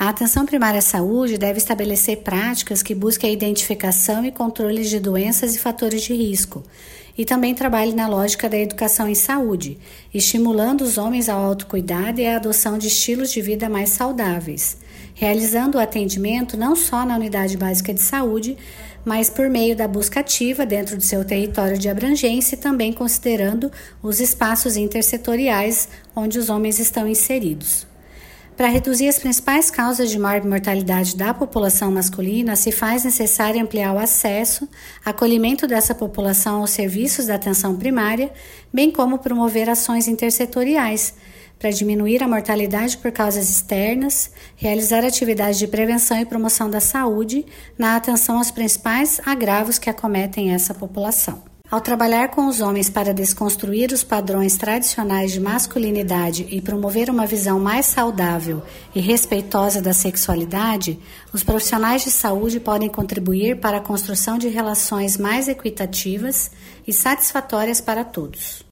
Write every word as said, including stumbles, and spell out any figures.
A atenção primária à saúde deve estabelecer práticas que busquem a identificação e controle de doenças e fatores de risco, e também trabalhe na lógica da educação em saúde, estimulando os homens ao autocuidado e à adoção de estilos de vida mais saudáveis, realizando o atendimento não só na unidade básica de saúde, mas por meio da busca ativa dentro do seu território de abrangência e também considerando os espaços intersetoriais onde os homens estão inseridos. Para reduzir as principais causas de maior mortalidade da população masculina, se faz necessário ampliar o acesso, acolhimento dessa população aos serviços da atenção primária, bem como promover ações intersetoriais, para diminuir a mortalidade por causas externas, realizar atividades de prevenção e promoção da saúde na atenção aos principais agravos que acometem essa população. Ao trabalhar com os homens para desconstruir os padrões tradicionais de masculinidade e promover uma visão mais saudável e respeitosa da sexualidade, os profissionais de saúde podem contribuir para a construção de relações mais equitativas e satisfatórias para todos.